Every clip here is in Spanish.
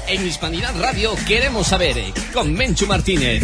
En Hispanidad Radio queremos saber, con Menchu Martínez.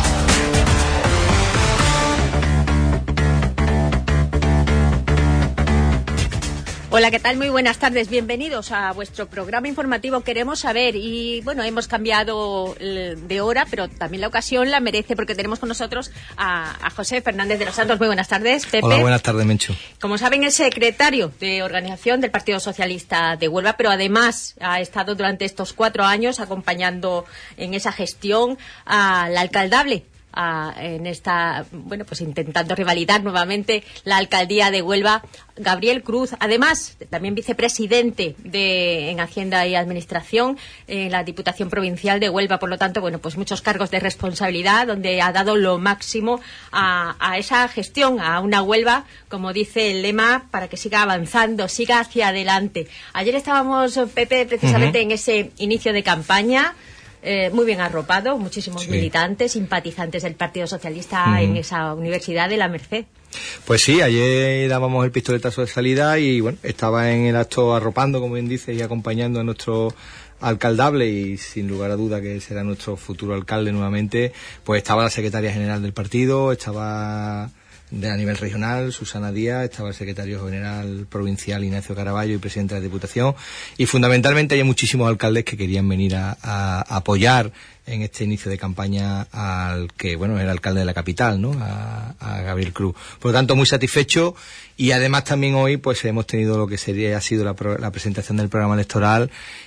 Hola, ¿qué tal? Muy buenas tardes. Bienvenidos a vuestro programa informativo Queremos Saber. Y bueno, hemos cambiado de hora, pero también la ocasión la merece porque tenemos con nosotros a José Fernández de los Santos. Muy buenas tardes, Pepe. Hola, buenas tardes, Menchu. Como saben, es secretario de organización del Partido Socialista de Huelva, pero además ha estado durante estos 4 años acompañando en esa gestión al alcaldable. En esta, bueno, pues intentando revalidar nuevamente la alcaldía de Huelva, Gabriel Cruz, además también vicepresidente en Hacienda y Administración en la Diputación Provincial de Huelva. Por lo tanto, bueno, pues muchos cargos de responsabilidad donde ha dado lo máximo a esa gestión, a una Huelva, como dice el lema, para que siga avanzando, siga hacia adelante. Ayer estábamos, Pepe, precisamente en ese inicio de campaña. Muy bien arropado, muchísimos militantes, simpatizantes del Partido Socialista en esa Universidad de la Merced. Pues sí, ayer dábamos el pistoletazo de salida y bueno, estaba en el acto arropando, como bien dice, y acompañando a nuestro alcaldable y sin lugar a duda que será nuestro futuro alcalde nuevamente. Pues estaba la secretaria general del partido, estaba a nivel regional Susana Díaz, estaba el secretario general provincial Ignacio Caraballo y presidente de la Diputación, y fundamentalmente hay muchísimos alcaldes que querían venir a apoyar en este inicio de campaña al que, bueno, era alcalde de la capital, ¿no? A Gabriel Cruz. Por lo tanto, muy satisfecho, y además también hoy pues hemos tenido lo que ha sido la presentación del programa electoral,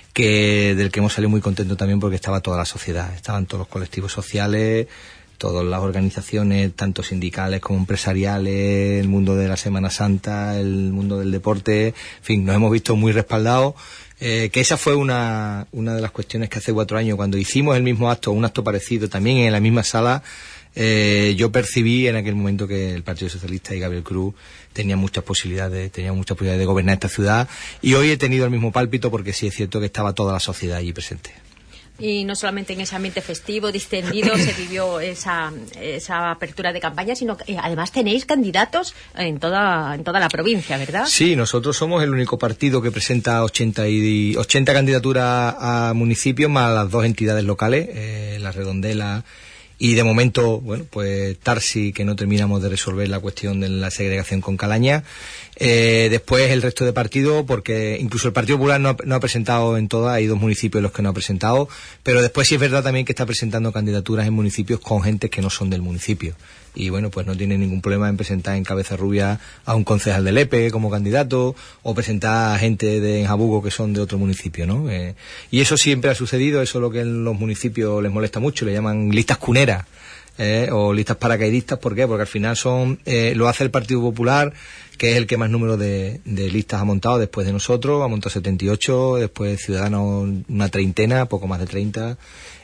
del que hemos salido muy contentos también porque estaba toda la sociedad, estaban todos los colectivos sociales, todas las organizaciones, tanto sindicales como empresariales, el mundo de la Semana Santa, el mundo del deporte, en fin, nos hemos visto muy respaldados. Que esa fue una de las cuestiones que hace 4 años, cuando hicimos el mismo acto, un acto parecido, también en la misma sala, yo percibí en aquel momento que el Partido Socialista y Gabriel Cruz tenían muchas posibilidades de gobernar esta ciudad, y hoy he tenido el mismo pálpito porque sí es cierto que estaba toda la sociedad allí presente. Y no solamente en ese ambiente festivo, distendido, se vivió esa apertura de campaña, sino que además tenéis candidatos en toda la provincia, ¿verdad? Sí, nosotros somos el único partido que presenta 80 candidaturas a municipios, más las 2 entidades locales, La Redondela y de momento, bueno, pues Tarsi, que no terminamos de resolver la cuestión de la segregación con Calaña. Después el resto de partidos, porque incluso el Partido Popular no ha presentado en todas, hay 2 municipios en los que no ha presentado, pero después sí es verdad también que está presentando candidaturas en municipios con gente que no son del municipio. Y bueno, pues no tiene ningún problema en presentar en Cabeza Rubia a un concejal de Lepe como candidato, o presentar a gente de Jabugo que son de otro municipio, ¿no? Y eso siempre ha sucedido, eso es lo que en los municipios les molesta mucho, le llaman listas cuneras, o listas paracaidistas. ¿Por qué? Porque al final lo hace el Partido Popular, que es el que más número de listas ha montado después de nosotros, ha montado 78, después Ciudadanos una treintena, poco más de 30,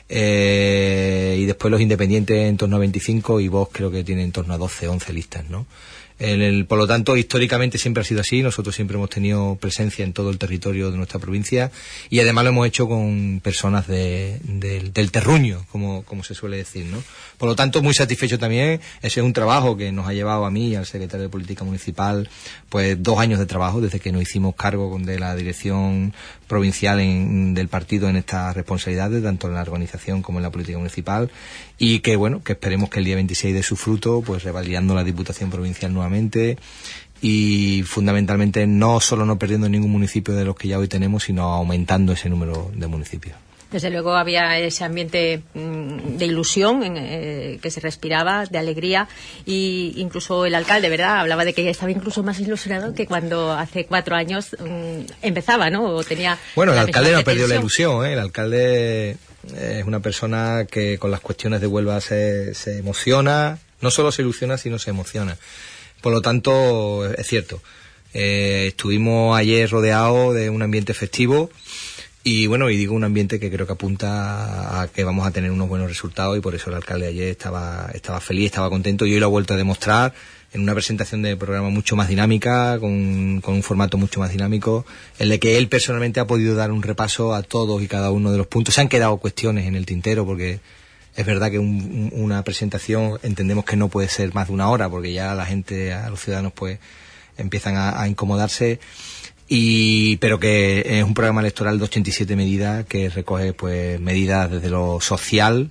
y después los independientes en torno a 25, y Vox creo que tiene en torno a 12, 11 listas, ¿no? Por lo tanto, históricamente siempre ha sido así, nosotros siempre hemos tenido presencia en todo el territorio de nuestra provincia, y además lo hemos hecho con personas del terruño, como se suele decir, ¿no? Por lo tanto, muy satisfecho también. Ese es un trabajo que nos ha llevado a mí y al secretario de Política Municipal, pues 2 años de trabajo desde que nos hicimos cargo de la dirección provincial del partido en estas responsabilidades, tanto en la organización como en la política municipal, y que bueno, que esperemos que el día 26 dé su fruto, pues revalidando la Diputación Provincial nuevamente, y fundamentalmente no solo no perdiendo ningún municipio de los que ya hoy tenemos, sino aumentando ese número de municipios. Desde luego había ese ambiente de ilusión que se respiraba, de alegría, y incluso el alcalde, ¿verdad?, hablaba de que estaba incluso más ilusionado que cuando hace 4 años empezaba, ¿no? O tenía. Bueno, el alcalde no ha perdido la ilusión, ¿eh? El alcalde es una persona que con las cuestiones de Huelva se emociona, no solo se ilusiona, sino se emociona. Por lo tanto, es cierto, estuvimos ayer rodeados de un ambiente festivo. Y bueno, y digo un ambiente que creo que apunta a que vamos a tener unos buenos resultados, y por eso el alcalde ayer estaba feliz, estaba contento, y hoy lo ha vuelto a demostrar en una presentación de programa mucho más dinámica, con un formato mucho más dinámico, en el que él personalmente ha podido dar un repaso a todos y cada uno de los puntos. Se han quedado cuestiones en el tintero, porque es verdad que una presentación entendemos que no puede ser más de 1 hora, porque ya la gente, a los ciudadanos, pues empiezan a incomodarse. pero que es un programa electoral de 87 medidas que recoge pues medidas desde lo social,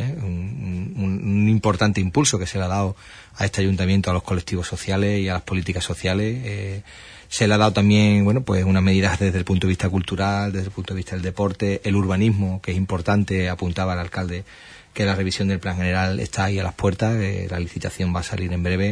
un importante impulso que se le ha dado a este ayuntamiento, a los colectivos sociales y a las políticas sociales. Se le ha dado también, bueno, pues unas medidas desde el punto de vista cultural, desde el punto de vista del deporte, el urbanismo, que es importante, apuntaba el alcalde que la revisión del plan general está ahí a las puertas, la licitación va a salir en breve.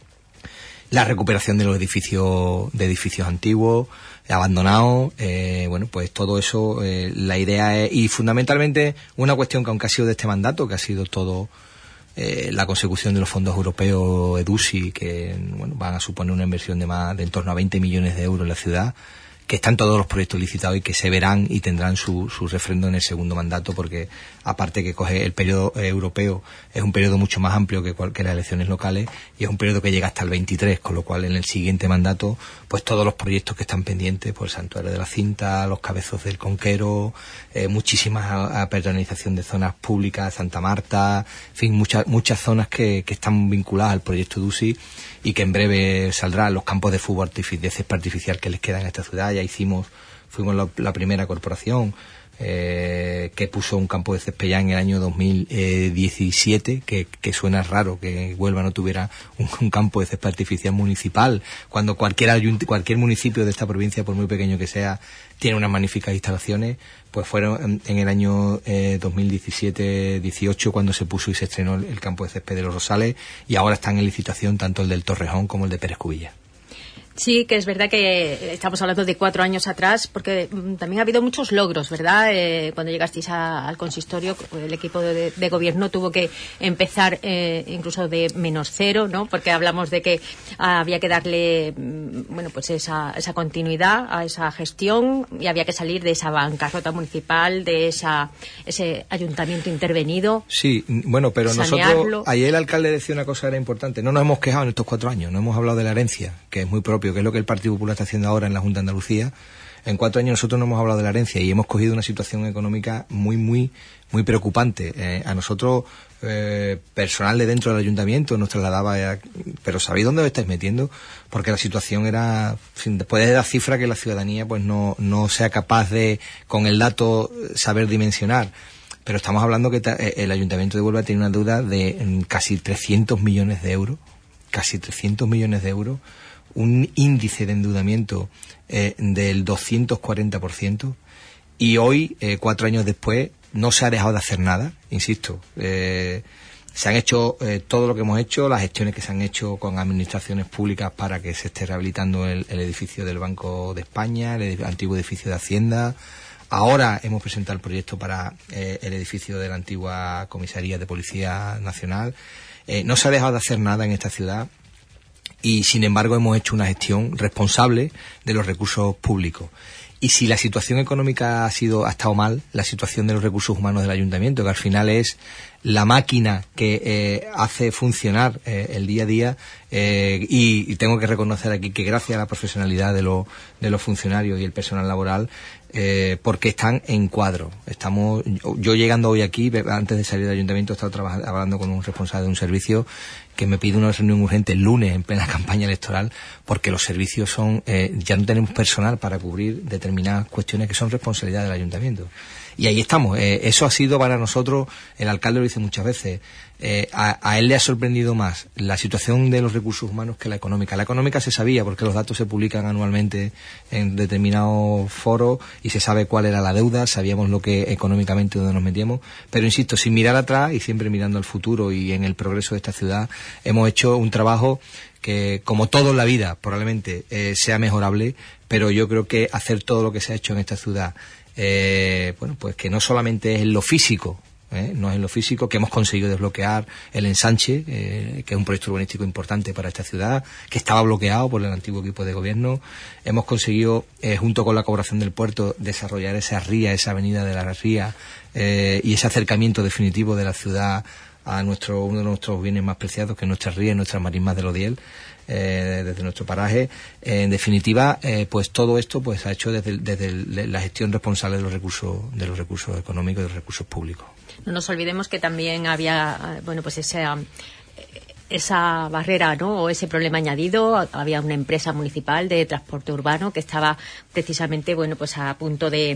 La recuperación de los edificios antiguos, abandonados, bueno, pues todo eso, la idea es, y fundamentalmente una cuestión que aunque ha sido de este mandato, que ha sido todo la consecución de los fondos europeos EDUSI, que bueno, van a suponer una inversión de en torno a 20 millones de euros en la ciudad, que están todos los proyectos licitados y que se verán y tendrán su refrendo en el segundo mandato, porque aparte que coge el periodo europeo, es un periodo mucho más amplio que las elecciones locales, y es un periodo que llega hasta el 23, con lo cual en el siguiente mandato pues todos los proyectos que están pendientes, pues el Santuario de la Cinta, los Cabezos del Conquero, muchísimas apertonización de zonas públicas, Santa Marta, en fin, muchas zonas que están vinculadas al proyecto DUSI y que en breve saldrán los campos de fútbol de césped artificial que les quedan en esta ciudad. Ya fuimos la primera corporación que puso un campo de césped ya en el año 2017, que suena raro que Huelva no tuviera un campo de césped artificial municipal, cuando cualquier municipio de esta provincia, por muy pequeño que sea, tiene unas magníficas instalaciones. Pues fueron en el año 2017-18 cuando se puso y se estrenó el campo de césped de Los Rosales, y ahora están en licitación tanto el del Torrejón como el de Pérez Cubilla. Sí, que es verdad que estamos hablando de 4 años atrás, porque también ha habido muchos logros, ¿verdad? Cuando llegasteis al consistorio, el equipo de gobierno tuvo que empezar incluso de -0, ¿no? Porque hablamos de que había que darle, bueno, pues esa continuidad a esa gestión, y había que salir de esa bancarrota municipal, de ese ayuntamiento intervenido. Sí, bueno, pero sanearlo. Nosotros, ayer el alcalde decía una cosa que era importante, no nos hemos quejado en estos 4 años, no hemos hablado de la herencia, que es muy propio, que es lo que el Partido Popular está haciendo ahora en la Junta de Andalucía. En 4 años nosotros no hemos hablado de la herencia y hemos cogido una situación económica muy preocupante. A nosotros, personal de dentro del ayuntamiento, nos trasladaba, pero ¿sabéis dónde os estáis metiendo? Porque la situación era, después de la cifra que la ciudadanía pues no sea capaz de, con el dato, saber dimensionar. Pero estamos hablando que el Ayuntamiento de Huelva tiene una deuda de casi 300 millones de euros, un índice de endeudamiento del 240%, y hoy, 4 años después, no se ha dejado de hacer nada, insisto. Se han hecho todo lo que hemos hecho, las gestiones que se han hecho con administraciones públicas para que se esté rehabilitando el edificio del Banco de España, el antiguo edificio de Hacienda. Ahora hemos presentado el proyecto para el edificio de la antigua Comisaría de Policía Nacional. No se ha dejado de hacer nada en esta ciudad, y sin embargo hemos hecho una gestión responsable de los recursos públicos. Y si la situación económica ha estado mal, la situación de los recursos humanos del ayuntamiento, que al final es la máquina que hace funcionar el día a día, y tengo que reconocer aquí que gracias a la profesionalidad de los funcionarios y el personal laboral, porque están en cuadro. Yo llegando hoy aquí, antes de salir del ayuntamiento, he estado hablando con un responsable de un servicio que me pide una reunión urgente el lunes en plena campaña electoral, porque los servicios ya no tenemos personal para cubrir determinadas cuestiones que son responsabilidad del ayuntamiento. Y ahí estamos. Eso ha sido para nosotros, el alcalde lo dice muchas veces, a él le ha sorprendido más la situación de los recursos humanos que la económica. La económica se sabía porque los datos se publican anualmente en determinados foros y se sabe cuál era la deuda, sabíamos lo que económicamente donde nos metíamos, pero insisto, sin mirar atrás y siempre mirando al futuro y en el progreso de esta ciudad, hemos hecho un trabajo que, como todo en la vida, probablemente sea mejorable, pero yo creo que hacer todo lo que se ha hecho en esta ciudad, bueno, pues que no solamente es en lo físico, no es en lo físico, que hemos conseguido desbloquear el ensanche, que es un proyecto urbanístico importante para esta ciudad, que estaba bloqueado por el antiguo equipo de gobierno. Hemos conseguido, junto con la colaboración del puerto, desarrollar esa ría, esa avenida de la ría, y ese acercamiento definitivo de la ciudad a uno de nuestros bienes más preciados, que es nuestra ría y nuestras marismas del Odiel, desde nuestro paraje. En definitiva, pues todo esto pues ha hecho desde la gestión responsable de los recursos económicos y de los recursos públicos. No nos olvidemos que también había, bueno, pues esa esa barrera, ¿no? O ese problema añadido. Había una empresa municipal de transporte urbano que estaba precisamente, bueno, pues a punto de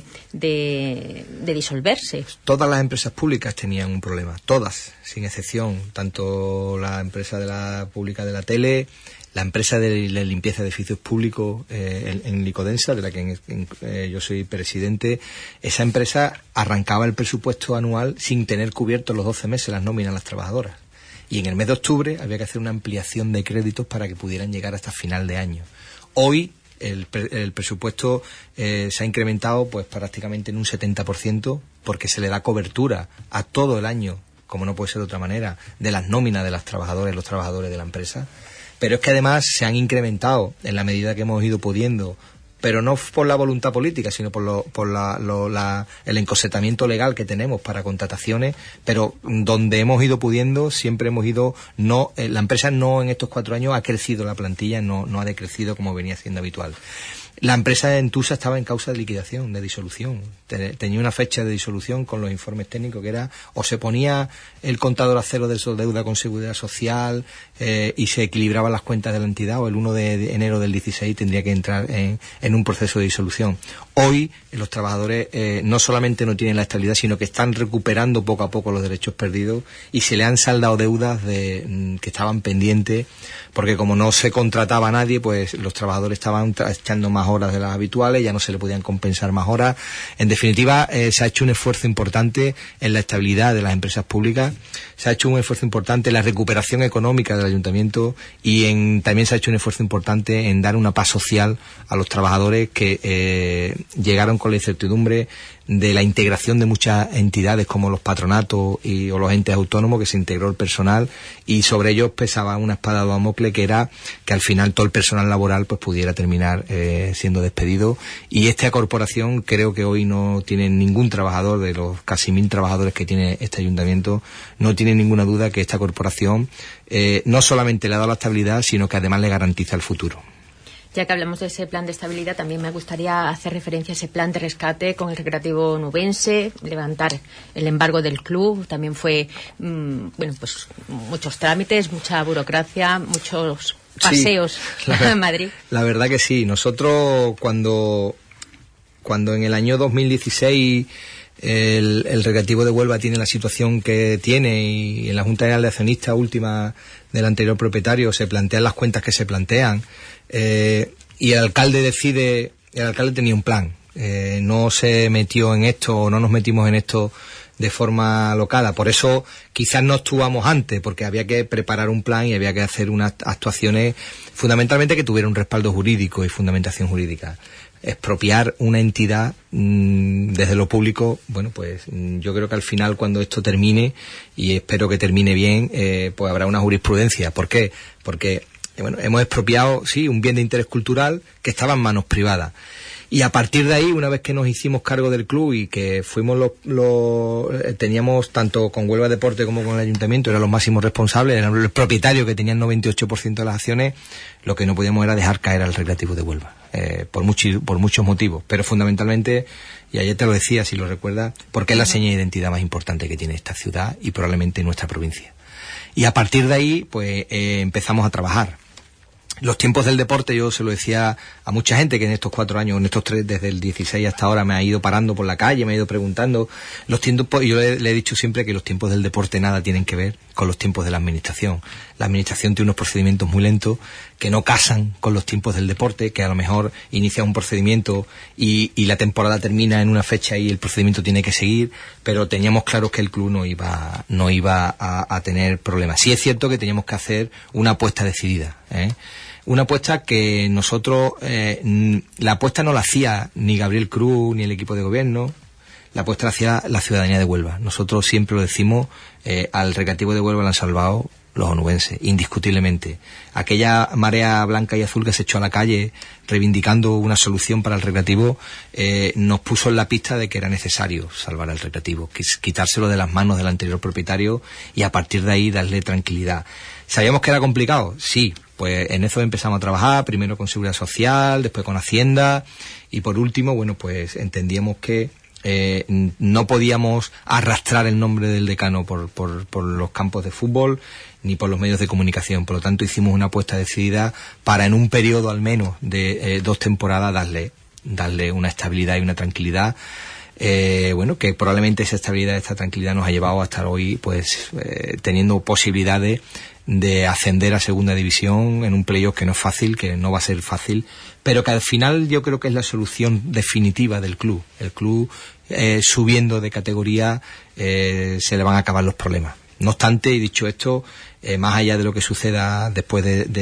disolverse. Todas las empresas públicas tenían un problema, todas, sin excepción, tanto la empresa pública de la tele, la empresa de la limpieza de edificios públicos en Licodensa, de la que yo soy presidente. Esa empresa arrancaba el presupuesto anual sin tener cubiertos los 12 meses las nóminas a las trabajadoras. Y en el mes de octubre había que hacer una ampliación de créditos para que pudieran llegar hasta final de año. Hoy el presupuesto se ha incrementado pues prácticamente en un 70%, porque se le da cobertura a todo el año, como no puede ser de otra manera, de las nóminas de las trabajadoras y los trabajadores de la empresa. Pero es que además se han incrementado en la medida que hemos ido pudiendo, pero no por la voluntad política, sino por el encosetamiento legal que tenemos para contrataciones, pero donde hemos ido pudiendo, siempre hemos ido, la empresa no en estos 4 años ha crecido la plantilla, no ha decrecido como venía siendo habitual. La empresa de Entusa estaba en causa de liquidación, de disolución. Tenía una fecha de disolución con los informes técnicos que era, o se ponía el contador a cero de su deuda con seguridad social y se equilibraban las cuentas de la entidad, o el 1 de enero del 16 tendría que entrar en un proceso de disolución. Hoy los trabajadores no solamente no tienen la estabilidad, sino que están recuperando poco a poco los derechos perdidos y se le han saldado deudas que estaban pendientes, porque como no se contrataba a nadie, pues los trabajadores estaban echando más horas de las habituales, ya no se le podían compensar más horas. En definitiva, se ha hecho un esfuerzo importante en la estabilidad de las empresas públicas, se ha hecho un esfuerzo importante en la recuperación económica del ayuntamiento y también se ha hecho un esfuerzo importante en dar una paz social a los trabajadores que llegaron con la incertidumbre de la integración de muchas entidades como los patronatos o los entes autónomos, que se integró el personal y sobre ellos pesaba una espada de Damocles, que era que al final todo el personal laboral pues pudiera terminar siendo despedido. Y esta corporación creo que hoy no tiene ningún trabajador de los casi 1000 trabajadores que tiene este ayuntamiento, no tiene ninguna duda que esta corporación no solamente le ha dado la estabilidad, sino que además le garantiza el futuro. Ya que hablamos de ese plan de estabilidad, también me gustaría hacer referencia a ese plan de rescate con el Recreativo Onubense, levantar el embargo del club. También fue, pues muchos trámites, mucha burocracia, muchos paseos a Madrid. La verdad que sí. Nosotros cuando en el año 2016 el Recreativo de Huelva tiene la situación que tiene y en la Junta General de Accionistas última del anterior propietario se plantean las cuentas que se plantean, y el alcalde tenía un plan, no se metió en esto o no nos metimos en esto de forma locada, por eso quizás no actuamos antes, porque había que preparar un plan y había que hacer unas actuaciones fundamentalmente que tuvieran un respaldo jurídico y fundamentación jurídica. Expropiar una entidad desde lo público, bueno, pues yo creo que al final, cuando esto termine, y espero que termine bien, pues habrá una jurisprudencia. ¿Por qué? Porque hemos expropiado, sí, un bien de interés cultural que estaba en manos privadas. Y a partir de ahí, una vez que nos hicimos cargo del club y que fuimos teníamos, tanto con Huelva Deporte como con el ayuntamiento, eran los máximos responsables, eran el propietario que tenía el 98% de las acciones, lo que no podíamos era dejar caer al Recreativo de Huelva, por muchos motivos, pero fundamentalmente, y ayer te lo decía, si lo recuerdas, porque es la seña de identidad más importante que tiene esta ciudad y probablemente nuestra provincia. Y a partir de ahí, pues empezamos a trabajar. Los tiempos del deporte, yo se lo decía a mucha gente que en estos 4 años, en estos 3, desde el 16 hasta ahora, me ha ido parando por la calle, me ha ido preguntando los tiempos, y yo le he dicho siempre que los tiempos del deporte nada tienen que ver con los tiempos de la administración. La administración tiene unos procedimientos muy lentos que no casan con los tiempos del deporte, que a lo mejor inicia un procedimiento y la temporada termina en una fecha y el procedimiento tiene que seguir, pero teníamos claro que el club no iba a tener problemas. Sí es cierto que teníamos que hacer una apuesta decidida, una apuesta que nosotros, la apuesta no la hacía ni Gabriel Cruz ni el equipo de gobierno, la apuesta la hacía la ciudadanía de Huelva. Nosotros siempre lo decimos, al Recreativo de Huelva lo han salvado los onubenses, indiscutiblemente. Aquella marea blanca y azul que se echó a la calle reivindicando una solución para el Recreativo, nos puso en la pista de que era necesario salvar al Recreativo, quitárselo de las manos del anterior propietario y a partir de ahí darle tranquilidad. ¿Sabíamos que era complicado? Sí, pues en eso empezamos a trabajar, primero con Seguridad Social, después con Hacienda y por último, pues entendíamos que no podíamos arrastrar el nombre del decano por los campos de fútbol ni por los medios de comunicación. Por lo tanto, hicimos una apuesta decidida para, en un periodo al menos de 2 temporadas, darle una estabilidad y una tranquilidad. Que probablemente esa estabilidad y esta tranquilidad nos ha llevado a estar hoy teniendo posibilidades de ascender a segunda división en un playoff que no es fácil, que no va a ser fácil, pero que al final yo creo que es la solución definitiva del club. El club, subiendo de categoría, se le van a acabar los problemas. No obstante, y dicho esto, más allá de lo que suceda después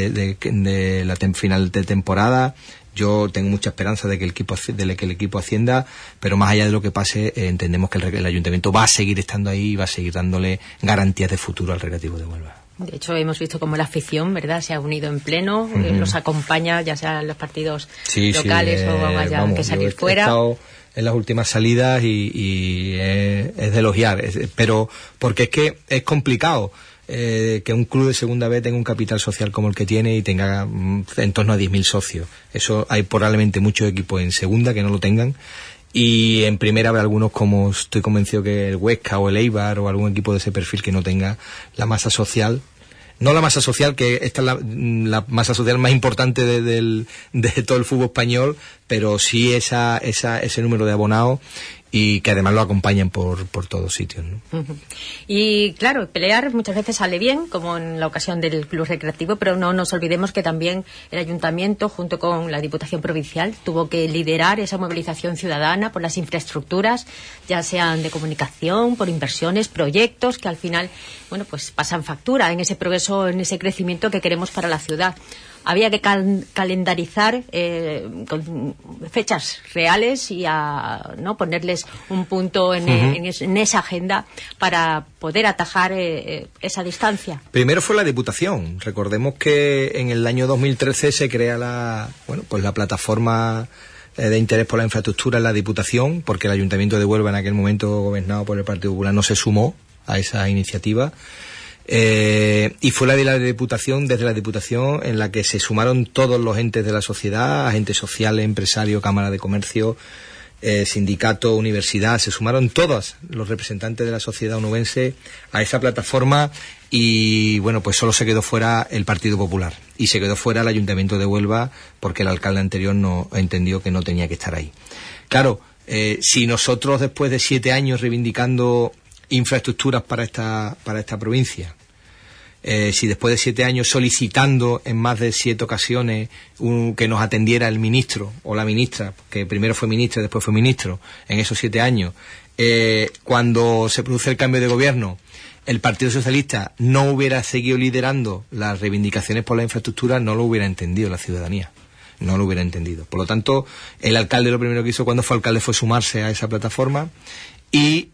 de la final de temporada, yo tengo mucha esperanza de que el equipo ascienda, pero más allá de lo que pase, entendemos que el ayuntamiento va a seguir estando ahí y va a seguir dándole garantías de futuro al Recreativo de Huelva. De hecho, hemos visto cómo la afición, ¿verdad?, se ha unido en pleno, los acompaña, ya sea en los partidos locales o vayan que salir fuera. He estado en las últimas salidas y es de elogiar, pero porque es que es complicado que un club de segunda B tenga un capital social como el que tiene y tenga en torno a 10.000 socios. Eso hay probablemente muchos equipos en segunda que no lo tengan. Y en primera habrá algunos, como estoy convencido que el Huesca o el Eibar o algún equipo de ese perfil, que no tenga la masa social. No la masa social, que esta es la masa social más importante de todo el fútbol español, pero sí ese número de abonados, y que además lo acompañan por todos sitios, ¿no? Uh-huh. Y claro, pelear muchas veces sale bien, como en la ocasión del Club Recreativo, pero no nos olvidemos que también el Ayuntamiento, junto con la Diputación Provincial, tuvo que liderar esa movilización ciudadana por las infraestructuras, ya sean de comunicación, por inversiones, proyectos, que al final, pues pasan factura en ese progreso, en ese crecimiento que queremos para la ciudad. Había que calendarizar con fechas reales y ponerles un punto en esa agenda para poder atajar esa distancia. Primero fue la Diputación. Recordemos que en el año 2013 se crea la plataforma de interés por la infraestructura en la Diputación, porque el Ayuntamiento de Huelva, en aquel momento gobernado por el Partido Popular, no se sumó a esa iniciativa. Y fue la de la Diputación, desde la Diputación, en la que se sumaron todos los entes de la sociedad, agentes sociales, empresarios, cámara de comercio, sindicato, universidad, se sumaron todos los representantes de la sociedad onubense a esa plataforma, y pues solo se quedó fuera el Partido Popular y se quedó fuera el Ayuntamiento de Huelva, porque el alcalde anterior no entendió que no tenía que estar ahí. Claro, si nosotros, después de 7 años reivindicando infraestructuras para esta provincia, si después de 7 años solicitando en más de 7 ocasiones que nos atendiera el ministro o la ministra, que primero fue ministra y después fue ministro, en esos 7 años, cuando se produce el cambio de gobierno, el Partido Socialista no hubiera seguido liderando las reivindicaciones por la infraestructura, no lo hubiera entendido la ciudadanía. No lo hubiera entendido. Por lo tanto, el alcalde lo primero que hizo cuando fue alcalde fue sumarse a esa plataforma. Y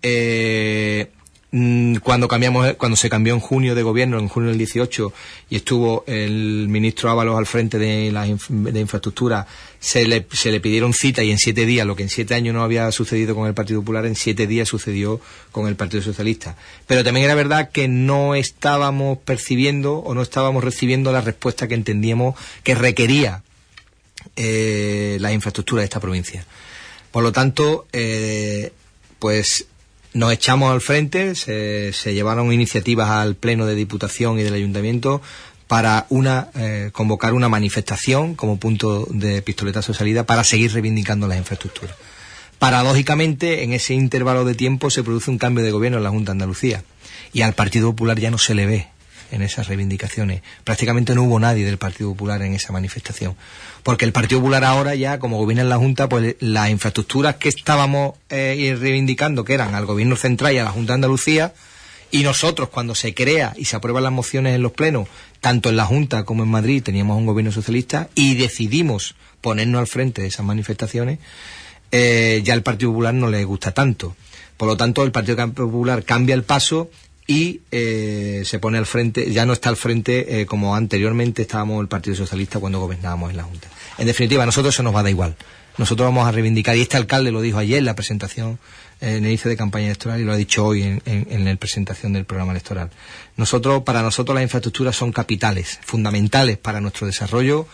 cuando se cambió en junio de gobierno, en junio del 18, y estuvo el ministro Ábalos al frente de infraestructura, se le pidieron cita, y en 7 días, lo que en 7 años no había sucedido con el Partido Popular, en 7 días sucedió con el Partido Socialista. Pero también era verdad que no estábamos percibiendo o no estábamos recibiendo la respuesta que entendíamos que requería la infraestructura de esta provincia. Por lo tanto, pues nos echamos al frente, se llevaron iniciativas al Pleno de Diputación y del Ayuntamiento para convocar una manifestación como punto de pistoletazo de salida para seguir reivindicando las infraestructuras. Paradójicamente, en ese intervalo de tiempo se produce un cambio de gobierno en la Junta de Andalucía, y al Partido Popular ya no se le ve en esas reivindicaciones. Prácticamente no hubo nadie del Partido Popular en esa manifestación, porque el Partido Popular ahora ya, como gobierna en la Junta, pues las infraestructuras que estábamos reivindicando, que eran al Gobierno Central y a la Junta de Andalucía, y nosotros, cuando se crea y se aprueban las mociones en los plenos, tanto en la Junta como en Madrid, teníamos un gobierno socialista y decidimos ponernos al frente de esas manifestaciones, ya al Partido Popular no le gusta tanto. Por lo tanto, el Partido Popular cambia el paso y se pone al frente, ya no está al frente como anteriormente estábamos el Partido Socialista cuando gobernábamos en la Junta. En definitiva, a nosotros eso nos va a dar igual. Nosotros vamos a reivindicar, y este alcalde lo dijo ayer en la presentación, en el inicio de campaña electoral, y lo ha dicho hoy en la presentación del programa electoral. Para nosotros las infraestructuras son capitales, fundamentales para nuestro desarrollo,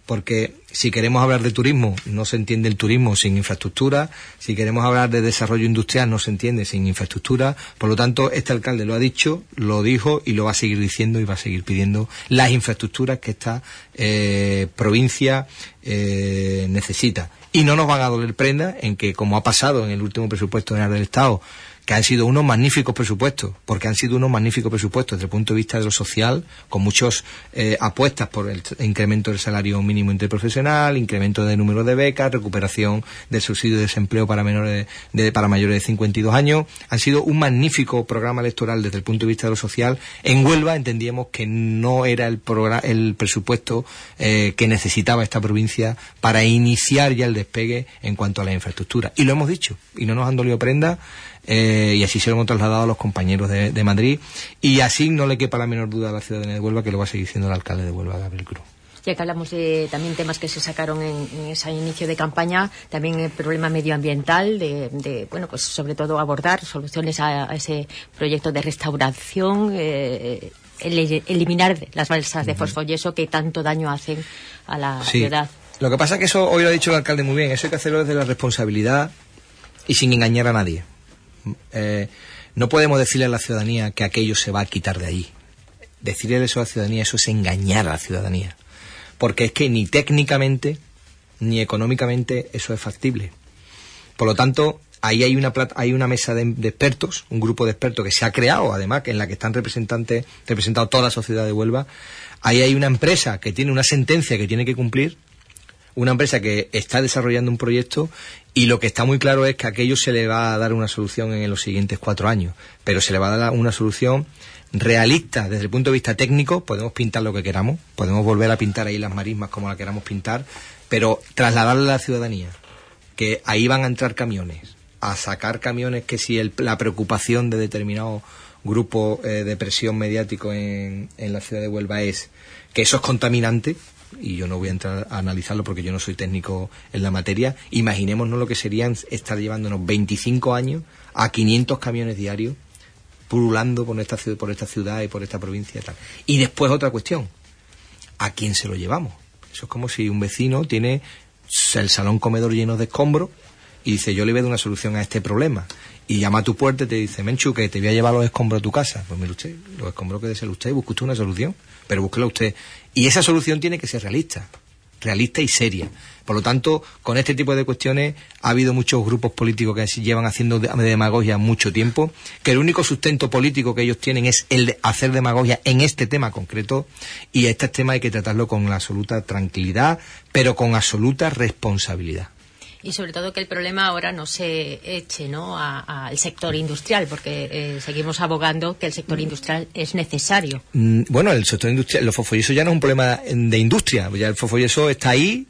porque si queremos hablar de turismo, no se entiende el turismo sin infraestructura, si queremos hablar de desarrollo industrial, no se entiende sin infraestructura. Por lo tanto, este alcalde lo ha dicho, lo dijo y lo va a seguir diciendo y va a seguir pidiendo las infraestructuras que esta provincia necesita. Y no nos van a doler prenda en que, como ha pasado en el último presupuesto general del Estado, que han sido unos magníficos presupuestos, porque han sido unos magníficos presupuestos desde el punto de vista de lo social, con muchas apuestas por el incremento del salario mínimo interprofesional, incremento del número de becas, recuperación del subsidio de desempleo para para mayores de 52 años. Han sido un magnífico programa electoral desde el punto de vista de lo social. En Huelva entendíamos que no era el presupuesto que necesitaba esta provincia para iniciar ya el despegue en cuanto a la infraestructura. Y lo hemos dicho, y no nos han dolido prenda. Y así se lo hemos trasladado a los compañeros de Madrid, y así no le quepa la menor duda a la ciudadanía de Huelva que lo va a seguir siendo el alcalde de Huelva, Gabriel Cruz. Ya que hablamos de también temas que se sacaron en ese inicio de campaña, también el problema medioambiental, bueno, pues sobre todo abordar soluciones a ese proyecto de restauración, eliminar las balsas de fosfoyeso que tanto daño hacen a la ciudad. Lo que pasa es que eso hoy lo ha dicho el alcalde muy bien, eso hay que hacerlo desde la responsabilidad y sin engañar a nadie. No podemos decirle a la ciudadanía que aquello se va a quitar de ahí. Decirle eso a la ciudadanía, eso es engañar a la ciudadanía, porque es que ni técnicamente ni económicamente eso es factible. Por lo tanto, ahí hay una mesa de expertos, un grupo de expertos que se ha creado, además, en la que están representados toda la sociedad de Huelva. Ahí hay una empresa que tiene una sentencia que tiene que cumplir, una empresa que está desarrollando un proyecto, y lo que está muy claro es que a aquello se le va a dar una solución en los siguientes 4 años, pero se le va a dar una solución realista desde el punto de vista técnico. Podemos pintar lo que queramos, podemos volver a pintar ahí las marismas como la queramos pintar, pero trasladarle a la ciudadanía que ahí van a entrar camiones, a sacar camiones, que si la preocupación de determinados grupos de presión mediático en la ciudad de Huelva es que eso es contaminante, y yo no voy a entrar a analizarlo porque yo no soy técnico en la materia. Imaginémonos lo que serían estar llevándonos 25 años a 500 camiones diarios pululando por esta ciudad y por esta provincia y tal. Y después otra cuestión, ¿a quién se lo llevamos? Eso es como si un vecino tiene el salón comedor lleno de escombros y dice, yo le voy a dar una solución a este problema, y llama a tu puerta y te dice, Menchu, que te voy a llevar los escombros a tu casa. Pues mire usted, los escombros que desee usted, busque usted una solución, pero búsquela usted. Y esa solución tiene que ser realista y seria. Por lo tanto, con este tipo de cuestiones ha habido muchos grupos políticos que llevan haciendo demagogia mucho tiempo, que el único sustento político que ellos tienen es el de hacer demagogia en este tema concreto, y este tema hay que tratarlo con la absoluta tranquilidad, pero con absoluta responsabilidad. Y sobre todo que el problema ahora no se eche, ¿no?, al sector industrial, porque seguimos abogando que el sector industrial es necesario. Bueno, el sector industrial, los fosfoyesos ya no es un problema de industria, ya el fosfoyeso está ahí,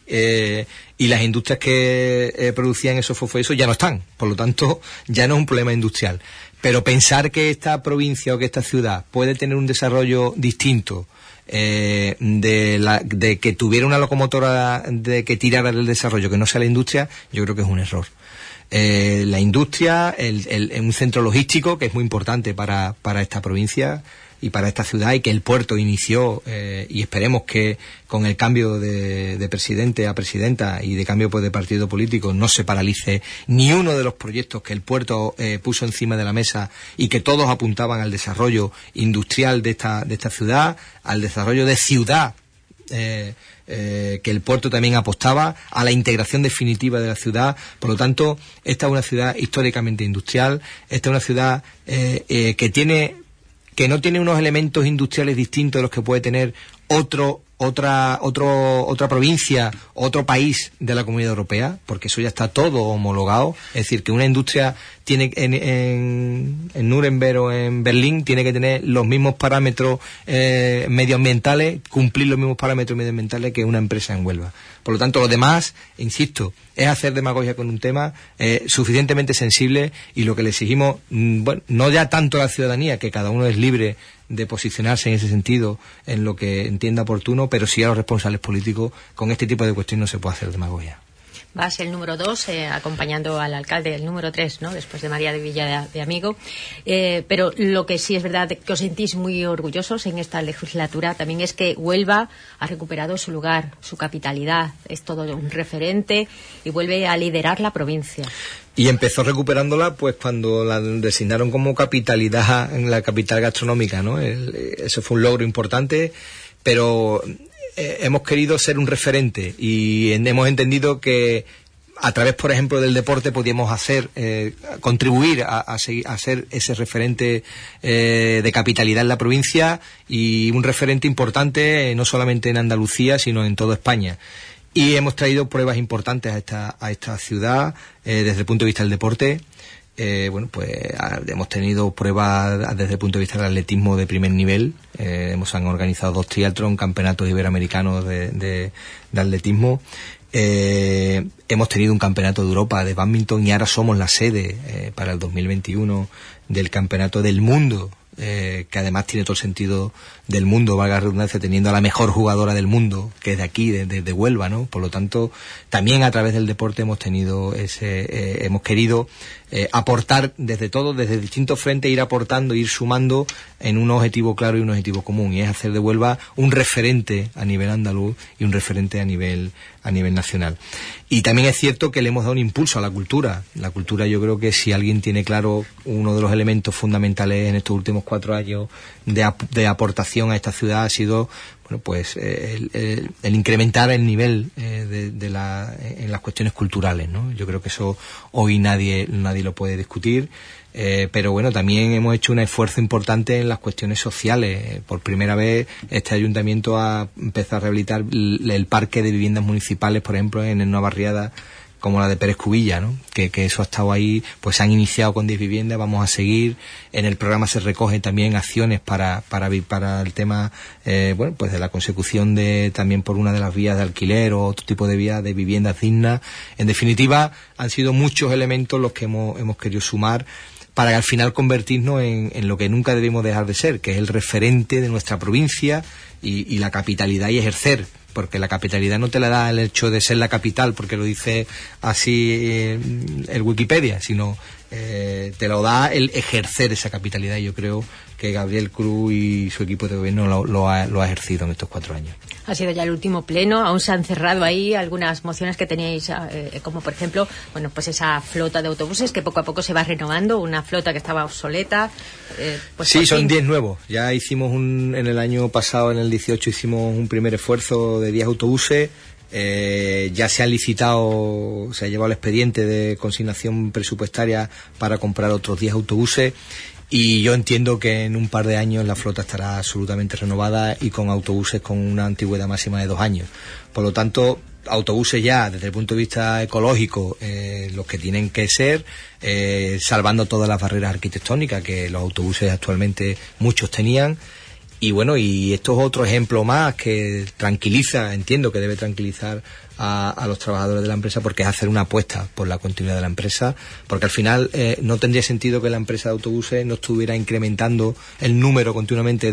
y las industrias que producían esos fosfoyesos ya no están, por lo tanto ya no es un problema industrial. Pero pensar que esta provincia o que esta ciudad puede tener un desarrollo distinto, de que tuviera una locomotora de que tirara del desarrollo que no sea la industria, yo creo que es un error. La industria, un centro logístico que es muy importante para esta provincia y para esta ciudad, y que el puerto inició, y esperemos que con el cambio de presidente a presidenta y de cambio de partido político no se paralice ni uno de los proyectos que el puerto puso encima de la mesa y que todos apuntaban al desarrollo industrial de esta ciudad, al desarrollo de ciudad, que el puerto también apostaba, a la integración definitiva de la ciudad. Por lo tanto, esta es una ciudad históricamente industrial, esta es una ciudad que no tiene unos elementos industriales distintos de los que puede tener otra provincia, otro país de la Comunidad Europea, porque eso ya está todo homologado. Es decir, que una industria tiene en Nuremberg o en Berlín tiene que tener los mismos parámetros medioambientales, cumplir los mismos parámetros medioambientales que una empresa en Huelva. Por lo tanto, lo demás, insisto, es hacer demagogia con un tema suficientemente sensible, y lo que le exigimos, bueno, no ya tanto a la ciudadanía, que cada uno es libre de posicionarse en ese sentido, en lo que entienda oportuno, pero sí a los responsables políticos. Con este tipo de cuestiones no se puede hacer demagogia. Vas el número 2, acompañando al alcalde, el número 3, ¿no? Después de María de Villa de Amigo. Pero lo que sí es verdad que os sentís muy orgullosos en esta legislatura también es que Huelva ha recuperado su lugar, su capitalidad. Es todo un referente y vuelve a liderar la provincia. Y empezó recuperándola pues cuando la designaron como capitalidad, en la capital gastronómica, ¿no? Eso fue un logro importante, pero hemos querido ser un referente y hemos entendido que a través, por ejemplo, del deporte podíamos contribuir a ser ese referente de capitalidad en la provincia y un referente importante no solamente en Andalucía, sino en toda España. Y hemos traído pruebas importantes a esta ciudad desde el punto de vista del deporte. Hemos tenido pruebas desde el punto de vista del atletismo de primer nivel. Han organizado 2 triatlón, campeonatos iberoamericanos de atletismo. Hemos tenido un campeonato de Europa de bádminton y ahora somos la sede para el 2021 del campeonato del mundo, que además tiene todo el sentido del mundo, valga la redundancia, teniendo a la mejor jugadora del mundo, que es de aquí, de Huelva, ¿no? Por lo tanto, también a través del deporte hemos querido aportar desde distintos frentes, ir aportando, ir sumando en un objetivo claro y un objetivo común, y es hacer de Huelva un referente a nivel andaluz y un referente a nivel nacional. Y también es cierto que le hemos dado un impulso a la cultura. La cultura, yo creo que si alguien tiene claro uno de los elementos fundamentales en estos últimos 4 años de aportación a esta ciudad ha sido el incrementar el nivel en las cuestiones culturales, ¿no? Yo creo que eso hoy nadie lo puede discutir. Pero bueno, también hemos hecho un esfuerzo importante en las cuestiones sociales. Por primera vez este ayuntamiento ha empezado a rehabilitar el parque de viviendas municipales, por ejemplo, en una barriada como la de Pérez Cubilla, ¿no? Que eso ha estado ahí, pues se han iniciado con 10 viviendas, vamos a seguir. En el programa se recogen también acciones para el tema, de la consecución también por una de las vías de alquiler o otro tipo de vías de viviendas dignas. En definitiva, han sido muchos elementos los que hemos querido sumar para al final convertirnos en lo que nunca debemos dejar de ser, que es el referente de nuestra provincia y la capitalidad y ejercer, porque la capitalidad no te la da el hecho de ser la capital, porque lo dice así el Wikipedia, sino te lo da el ejercer esa capitalidad, y yo creo que Gabriel Cruz y su equipo de gobierno lo ha ejercido en estos 4 años. Ha sido ya el último pleno, aún se han cerrado ahí algunas mociones que teníais, como por ejemplo, esa flota de autobuses que poco a poco se va renovando, una flota que estaba obsoleta. Sí, son 10 nuevos. Ya hicimos en el año pasado, en el 18, hicimos un primer esfuerzo de 10 autobuses. Ya se han licitado, se ha llevado el expediente de consignación presupuestaria para comprar otros 10 autobuses. Y yo entiendo que en un par de años la flota estará absolutamente renovada y con autobuses con una antigüedad máxima de 2 años. Por lo tanto, autobuses ya desde el punto de vista ecológico, los que tienen que ser, salvando todas las barreras arquitectónicas que los autobuses actualmente muchos tenían. Y bueno, y esto es otro ejemplo más que entiendo que debe tranquilizar a los trabajadores de la empresa, porque es hacer una apuesta por la continuidad de la empresa, porque al final no tendría sentido que la empresa de autobuses no estuviera incrementando el número continuamente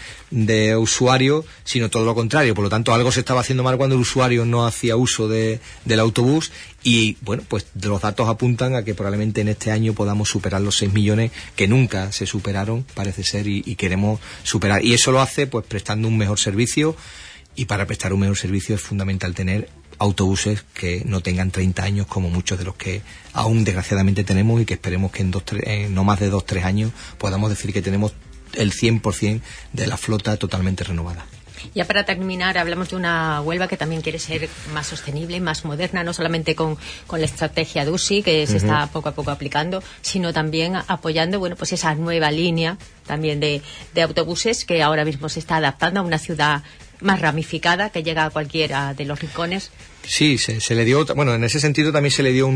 de usuarios, sino todo lo contrario. Por lo tanto, algo se estaba haciendo mal cuando el usuario no hacía uso del autobús, y bueno, pues los datos apuntan a que probablemente en este año podamos superar los 6 millones que nunca se superaron, parece ser, y queremos superar. Y eso lo hace pues prestando un mejor servicio, y para prestar un mejor servicio es fundamental tener autobuses que no tengan 30 años como muchos de los que aún desgraciadamente tenemos, y que esperemos que en no más de 2-3 años podamos decir que tenemos el 100% de la flota totalmente renovada. Ya para terminar, hablamos de una Huelva que también quiere ser más sostenible, más moderna, no solamente con la estrategia de USI que se está poco a poco aplicando, sino también apoyando esa nueva línea también de autobuses que ahora mismo se está adaptando a una ciudad más ramificada que llega a cualquiera de los rincones. Sí, se le dio, en ese sentido también se le dio un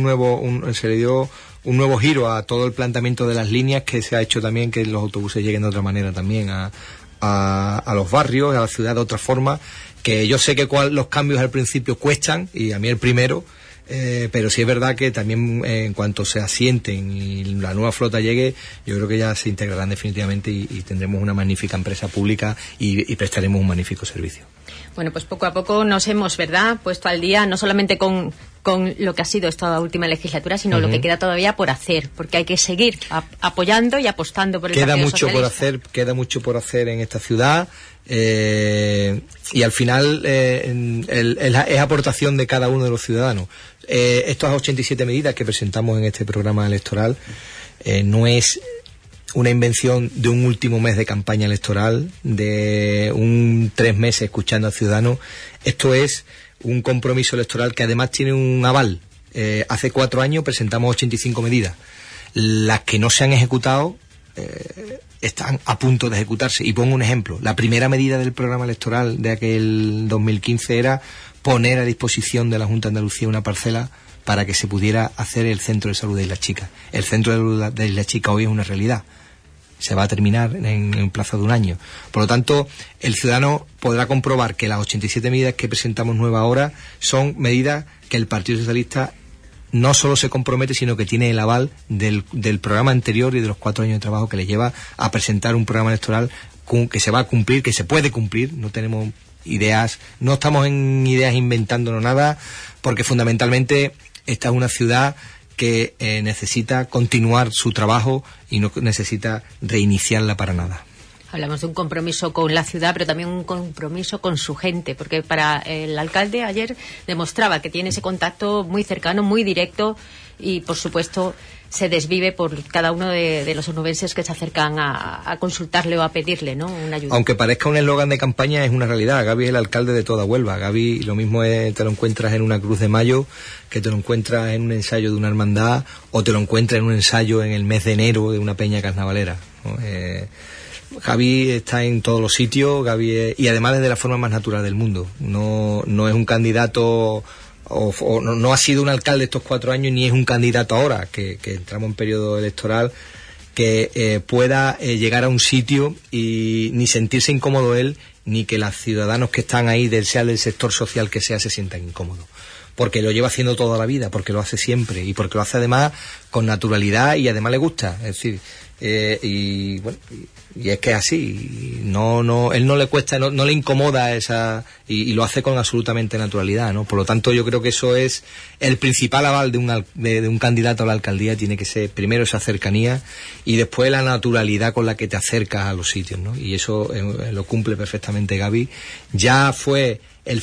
nuevo giro a todo el planteamiento de las líneas, que se ha hecho también que los autobuses lleguen de otra manera también a los barrios, a la ciudad de otra forma, que yo sé que los cambios al principio cuestan, y a mí el primero, pero sí es verdad que también en cuanto se asienten y la nueva flota llegue, yo creo que ya se integrarán definitivamente y tendremos una magnífica empresa pública y prestaremos un magnífico servicio. Bueno, pues poco a poco nos hemos, puesto al día, no solamente con con lo que ha sido esta última legislatura, sino lo que queda todavía por hacer, porque hay que seguir apoyando y apostando por el Partido Socialista. Queda mucho por hacer en esta ciudad. Y al final es aportación de cada uno de los ciudadanos. Estas 87 medidas que presentamos en este programa electoral no es una invención de un último mes de campaña electoral, de 3 meses escuchando al ciudadano. Esto es un compromiso electoral que además tiene un aval. Hace 4 años presentamos 85 medidas. Las que no se han ejecutado están a punto de ejecutarse. Y pongo un ejemplo. La primera medida del programa electoral de aquel 2015 era poner a disposición de la Junta de Andalucía una parcela para que se pudiera hacer el centro de salud de Islas Chicas. El centro de salud de Islas Chicas hoy es una realidad. Se va a terminar en un plazo de 1 año. Por lo tanto, el ciudadano podrá comprobar que las 87 medidas que presentamos nuevas ahora son medidas que el Partido Socialista no solo se compromete, sino que tiene el aval del programa anterior y de los 4 años de trabajo que le lleva a presentar un programa electoral que se va a cumplir, que se puede cumplir. No tenemos ideas, no estamos en ideas inventándonos nada, porque fundamentalmente esta es una ciudad que necesita continuar su trabajo y no necesita reiniciarla para nada. Hablamos de un compromiso con la ciudad, pero también un compromiso con su gente, porque para el alcalde ayer demostraba que tiene ese contacto muy cercano, muy directo, y por supuesto se desvive por cada uno de los onubenses que se acercan a consultarle o a pedirle, ¿no?, una ayuda. Aunque parezca un eslogan de campaña, es una realidad. Gaby es el alcalde de toda Huelva. Gaby, lo mismo te lo encuentras en una Cruz de Mayo, que te lo encuentras en un ensayo de una hermandad, o te lo encuentras en un ensayo en el mes de enero de una peña carnavalera, ¿no? Gaby está en todos los sitios, y además es de la forma más natural del mundo. No es un candidato, no ha sido un alcalde estos 4 años, ni es un candidato ahora, que entramos en periodo electoral, que pueda llegar a un sitio y ni sentirse incómodo él, ni que los ciudadanos que están ahí, sea del sector social que sea, se sientan incómodos. Porque lo lleva haciendo toda la vida, porque lo hace siempre, y porque lo hace además con naturalidad, y además le gusta. Es decir, y es que es así, él no le cuesta, no le incomoda y lo hace con absolutamente naturalidad, ¿no? Por lo tanto, yo creo que eso es el principal aval de un candidato a la alcaldía. Tiene que ser primero esa cercanía y después la naturalidad con la que te acercas a los sitios, ¿no? Y eso lo cumple perfectamente Gaby. Ya fue el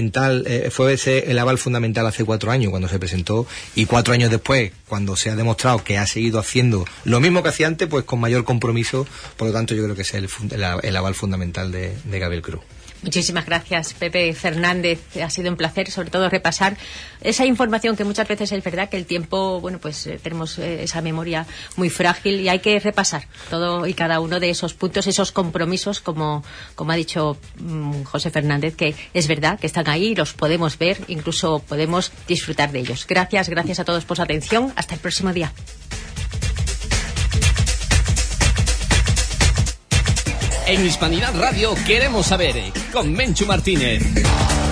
aval fundamental hace 4 años cuando se presentó, y 4 años después, cuando se ha demostrado que ha seguido haciendo lo mismo que hacía antes, pues con mayor compromiso. Por lo tanto, yo creo que ese es el aval fundamental de Gabriel Cruz. Muchísimas gracias, Pepe Fernández. Ha sido un placer, sobre todo, repasar esa información que muchas veces es verdad que el tiempo, tenemos esa memoria muy frágil, y hay que repasar todo y cada uno de esos puntos, esos compromisos, como ha dicho José Fernández, que es verdad que están ahí, los podemos ver, incluso podemos disfrutar de ellos. Gracias a todos por su atención. Hasta el próximo día. En Hispanidad Radio queremos saber, con Menchu Martínez.